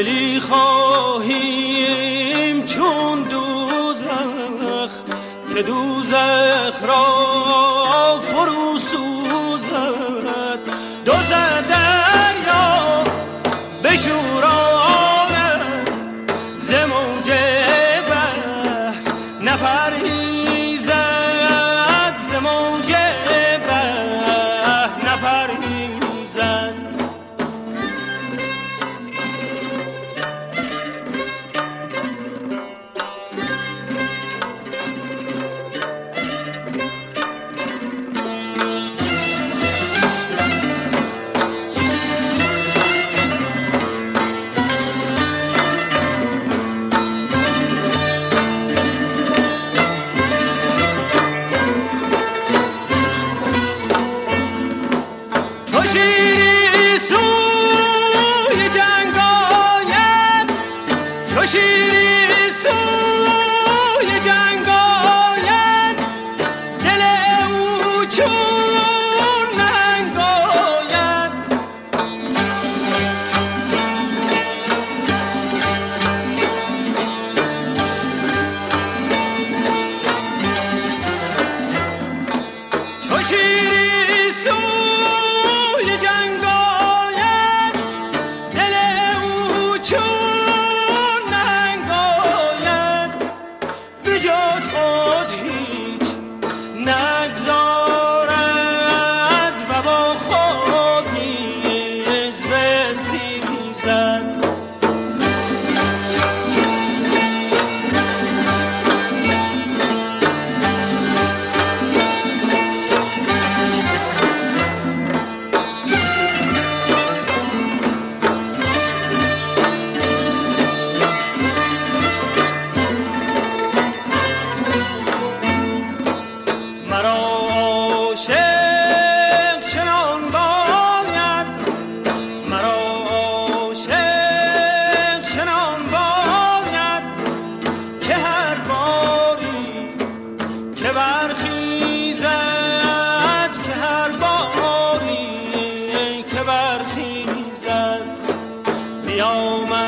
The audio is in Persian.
دلی خواهیم چون دوزخ که دوزخ را فرو سوزد. دوزد دریا بشوراند ز موج بحر نپریزد، ز موج بحر نپریزد. شیری سوی جنگ آید، چو شیری سوی جنگ آید، دل او چون ننگ آید. چو شیری سوی جنگ آید، دل او چون ننگ آید. به جز خود هیچ نگذارد و با خود نیز بستیزد. مرا عاشق چنان باید، مرا عاشق چنان باید که هر باری که برخیزد، که هر باری که برخیزد بیامد